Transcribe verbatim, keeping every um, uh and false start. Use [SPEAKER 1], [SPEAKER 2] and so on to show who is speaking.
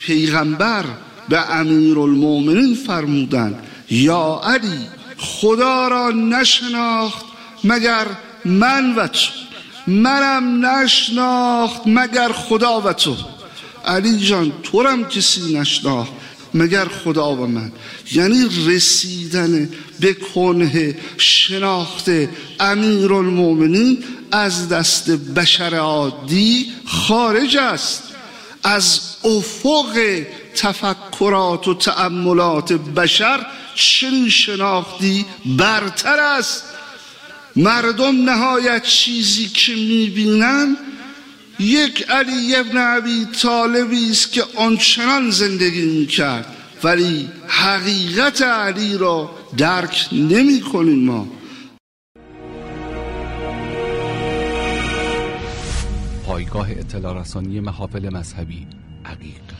[SPEAKER 1] پیغمبر به امیرالمومنین فرمودند یا علی خدا را نشناخت مگر من و تو، منم نشناخت مگر خدا و تو. علی جان تو رم کسی نشناخت مگر خدا و من. یعنی رسیدن به کنه شناخت امیرالمومنین از دست بشر عادی خارج است، از افق تفکرات و تأملات بشر چنین شناختی برتر است. مردم نهایت چیزی که میبینن یک علی ابن ابی طالبی است که آنچنان زندگی میکرد، ولی حقیقت علی را درک نمی کنیم. ما
[SPEAKER 2] پایگاه اطلاع رسانی محافل مذهبی عقیق